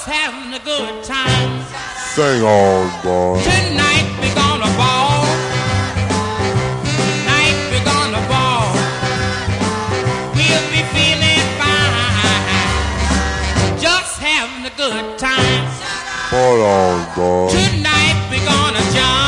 having a good time. Sing on, boy. Tonight we're gonna ball. Tonight we're gonna ball. We'll be feeling fine. Just having a good time. Hold on, boy. Tonight we're gonna jump.